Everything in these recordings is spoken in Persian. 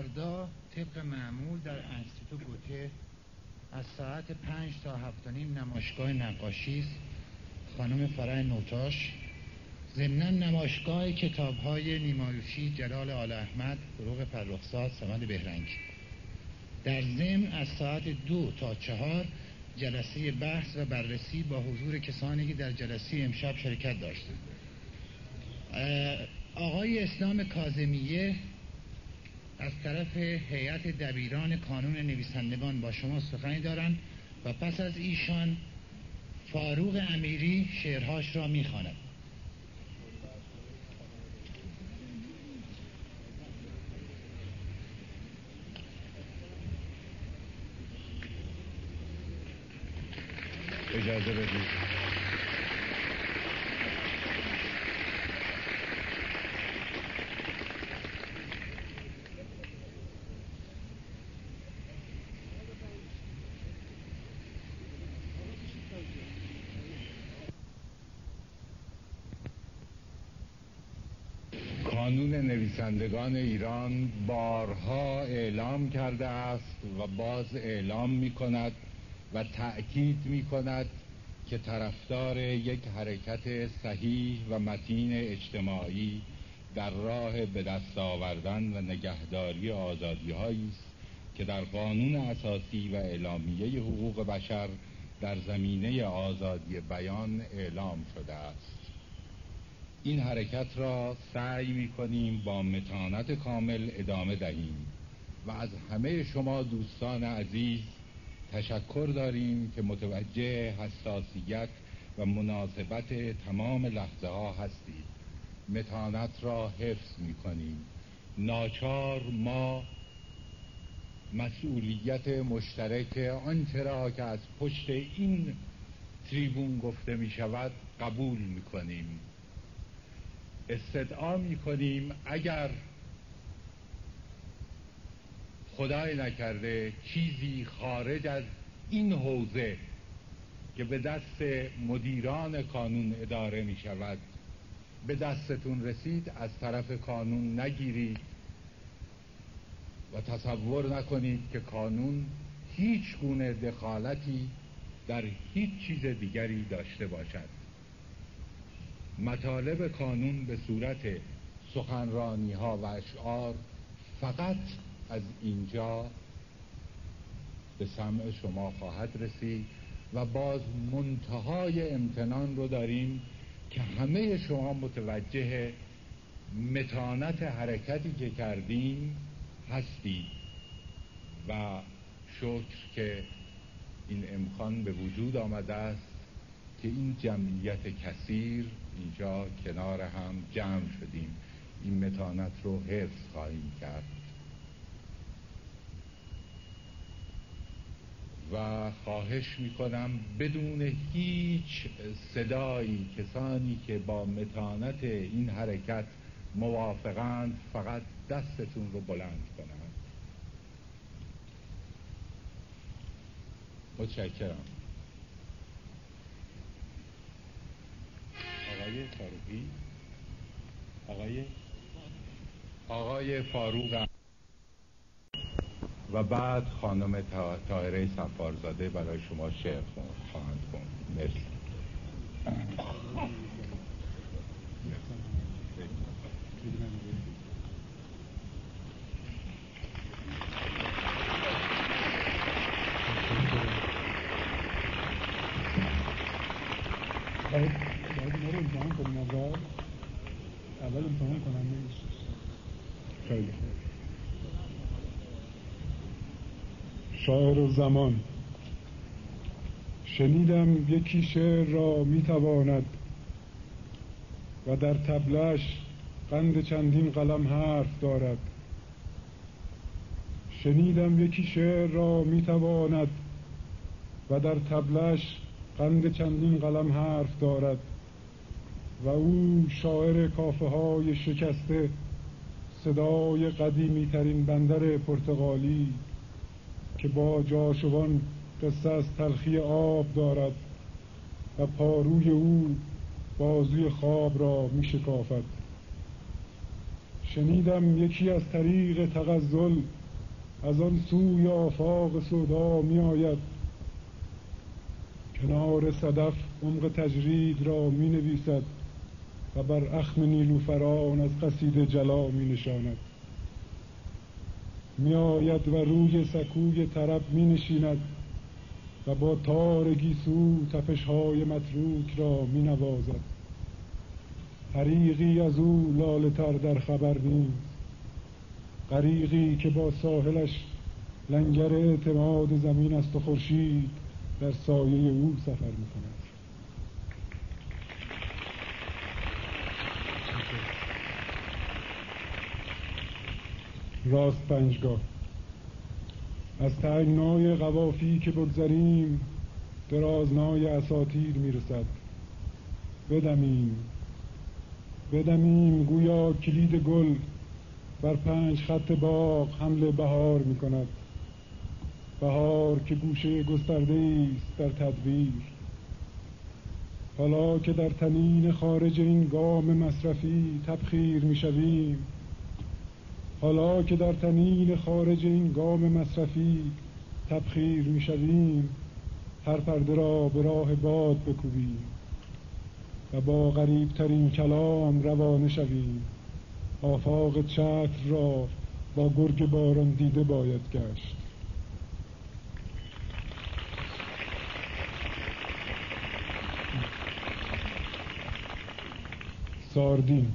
فردا طبق معمول در انستیتو گوته از ساعت 5 تا 7:30 نمایشگاه نقاشی است. خانم فرح نوتاش. ضمناً نمایشگاه کتاب‌های نیمایوشی جلال آل احمد، فروغ فرخزاد، صمد بهرنگ. در ضمن از ساعت 2 تا 4 جلسه بحث و بررسی با حضور کسانی که در جلسه امشب شرکت داشتند. آقای اسلام کاظمیه از طرف هیئت دبیران کانون نویسندگان با شما سخنی دارند و پس از ایشان فاروق امیری شعرهاش را می‌خواند. اجازه بدید. کانون نویسندگان ایران بارها اعلام کرده است و باز اعلام می کند و تأکید می کند که طرفدار یک حرکت صحیح و متین اجتماعی در راه به دست آوردن و نگهداری آزادی‌هایی است که در قانون اساسی و اعلامیه حقوق بشر در زمینه آزادی بیان اعلام شده است. این حرکت را سعی می‌کنیم با متانت کامل ادامه دهیم و از همه شما دوستان عزیز تشکر داریم که متوجه حساسیت و مناسبت تمام لحظه ها هستید. متانت را حفظ می‌کنیم. ناچار ما مسئولیت مشترک آنچه را که از پشت این تریبون گفته می‌شود قبول می‌کنیم. استدعا می‌کنیم اگر خدای نکرده چیزی خارج از این حوزه که به دست مدیران کانون اداره می‌شود به دستتون رسید، از طرف کانون نگیرید و تصور نکنید که کانون هیچ گونه دخالتی در هیچ چیز دیگری داشته باشد. مطالب کانون به صورت سخنرانی ها و اشعار فقط از اینجا به سمع شما خواهد رسید و باز منتهای امتنان رو داریم که همه شما متوجه متانت حرکتی که کردیم هستید و شکر که این امکان به وجود آمده است که این جمعیت کثیر اینجا کنار هم جمع شدیم. این متانت رو حفظ خواهیم کرد و خواهش میکنم بدون هیچ صدایی کسانی که با متانت این حرکت موافقند فقط دستتون رو بلند کنند. متشکرم. آقای فاروق و بعد خانم طاهره صفارزاده برای شما شعر خواهند خوند. مرسی. باید امتحان کنیم اول امتحان کنم. خیلی شاعر الزمان. شنیدم یکی شعر را میتواند و در طبلش قند چندین قلم حرف دارد. شنیدم یکی شعر را میتواند و در طبلش قند چندین قلم حرف دارد و او شاعر کافه های شکسته، صدای قدیمی ترین بندر پرتغالی که با جاشوان قصه از تلخی آب دارد و پاروی او بازوی خواب را می شکافد. شنیدم یکی از طریق تغزل از آن سوی آفاق سودا می آید، کنار صدف عمق تجرید را می نویسد و بر اخم نیلوفران از قصیده جلا می نشاند. می آید و روی سکوی طرب می نشیند و با تار گیسو تپش‌های متروک را می نوازد. حریقی از او لاله تر در خبر نیست، غریقی که با ساحلش لنگر اعتماد زمین است و خورشید در سایه او سفر می کند. راست پنجگاه. از تنگنای قوافی که بگذریم درازنای اساطیر میرسد. بدمیم گویا کلید گل بر 5 خط باغ حمل بهار می کند. بهار که گوشه گسترده است در تدبیر. حالا که در تنین خارج این گام مصرفی تبخیر می شویم، حالا که در تنین خارج این گام مصرفی تبخیر می شویم، هر پرده را به راه باد بکوبیم و با غریب ترین کلام روانه شویم. آفاق چتر را با گرگ باران دیده باید گشت. ساردین.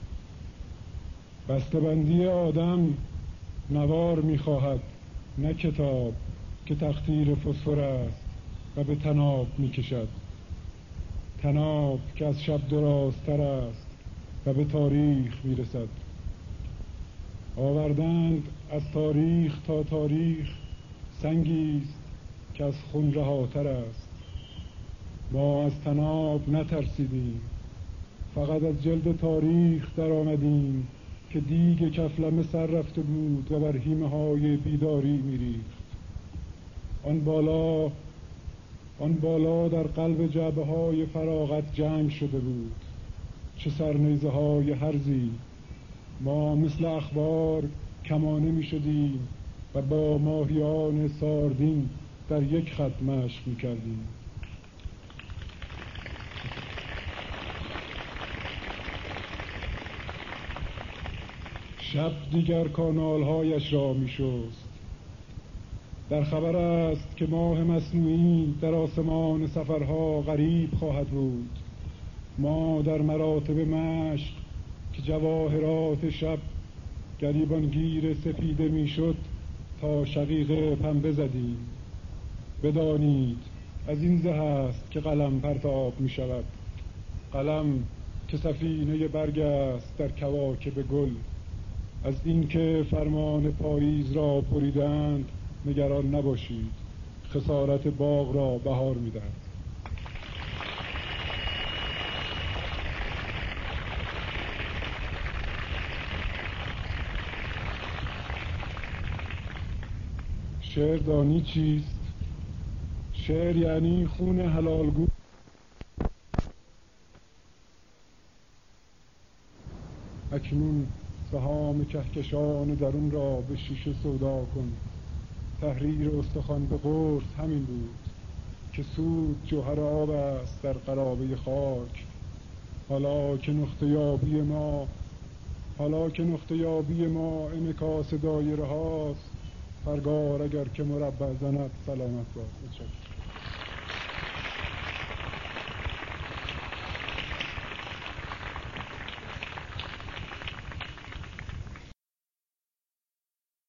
بسته‌بندی آدم نوار می‌خواهد نه کتاب که تختیر فسفر است و به طناب می‌کشد. طناب که از شب درازتر است و به تاریخ می‌رسد. آوردند از تاریخ تا تاریخ سنگی است که از خون رهاتر است. ما از طناب نترسیدیم، فقط از جلد تاریخ در آمدیم که دیگ کفلمه سر رفته بود و بر هیمه های بیداری می‌ریخت. آن بالا در قلب جعبه های فراغت جنگ شده بود. چه سرنیزه های هرزی! ما مثل اخبار کمانه می شدیم و با ماهیان ساردین در یک خط مشق می کردیم. شب دیگر کانالهایش را می شست. در خبر است که ماه مصنوعی در آسمان سفرها غریب خواهد بود. ما در مراتب مشق که جواهرات شب گریبانگیر سفیده می شد تا شقیقه پنبه زدیم. بدانید از این زه است که قلم پرتاب می شود. قلم که سفینه برگ است در کواکب گل. از این که فرمان پاییز را بریدند نگران نباشید، خسارت باغ را بهار می‌دهد. شعر دانی چیست؟ شعر یعنی خون حلالگو. اکنون سهام کهکشان درون را به شیشه سودا کن. تحریر استخوان به قرص همین بود که سود جوهر آب است در قرابه خاک. حالا که نقطه یابی ما انعکاس دایره هاست، پرگار اگر که مربع زند سلامت باد.